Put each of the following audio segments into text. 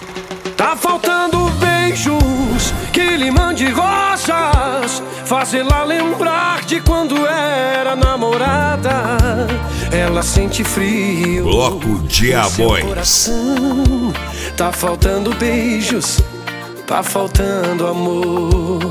Tá faltando beijos que lhe mande rosas, fazê-la lembrar de quando era namorada. Ela sente frio. Bloco Diabóis. Tá faltando beijos, tá faltando amor.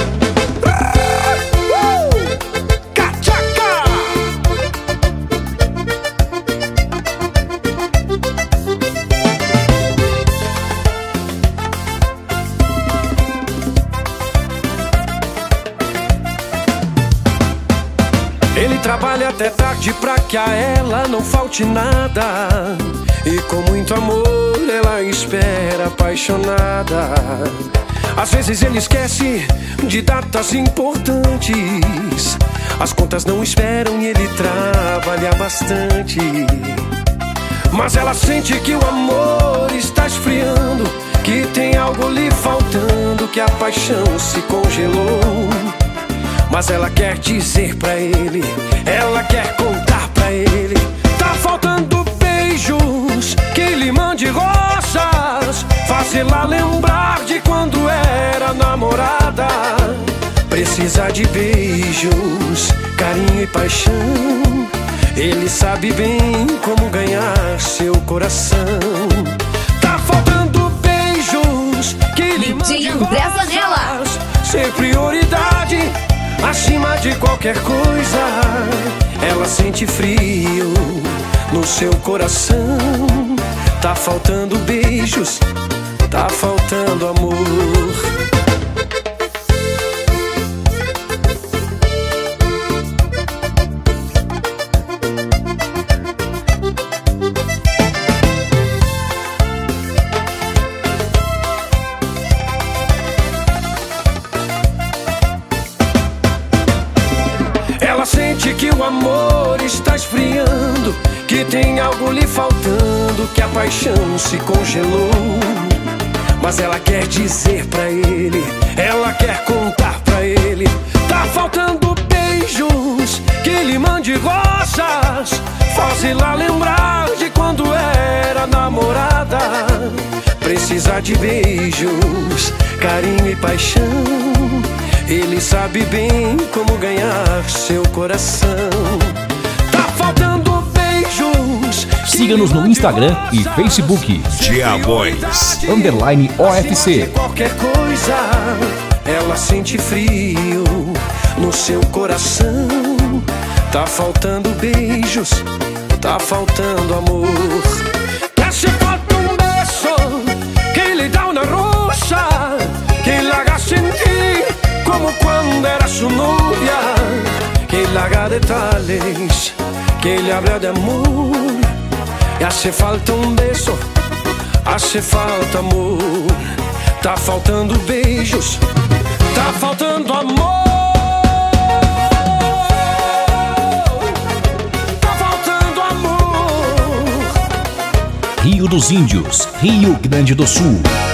Ele trabalha até tarde pra que a ela não falte nada, e com muito amor ela espera apaixonada. Às vezes ele esquece de datas importantes, as contas não esperam e ele trabalha bastante. Mas ela sente que o amor está esfriando, que tem algo lhe faltando, que a paixão se congelou. Mas ela quer dizer pra ele, ela quer contar pra ele. Tá faltando beijos que lhe mande rosas, fazê-la lembrar de quando era namorada. Precisa de beijos, carinho e paixão. Ele sabe bem como ganhar seu coração. Tá faltando beijos que lhe mande rosas, ser prioridade acima de qualquer coisa. Ela sente frio no seu coração. Tá faltando beijos, tá faltando amor. Ela sente que o amor está esfriando, que tem algo lhe faltando, que a paixão se congelou. Mas ela quer dizer pra ele, ela quer contar pra ele. Tá faltando beijos que lhe mande rosas, fazê-la lembrar de quando era namorada. Precisa de beijos, carinho e paixão. Ele sabe bem como ganhar seu coração. Tá faltando beijos. Siga-nos no Instagram e Facebook. Diabóis _OFC. Qualquer coisa, ela sente frio no seu coração. Tá faltando beijos, tá faltando amor. Se falta un beso que le da una rosa, que la haga sentir como cuando era su novia, que la haga detalles, que le habla de amor. E hace falta un beso, hace falta amor. Tá faltando beijos, tá faltando amor. Rio dos Índios, Rio Grande do Sul.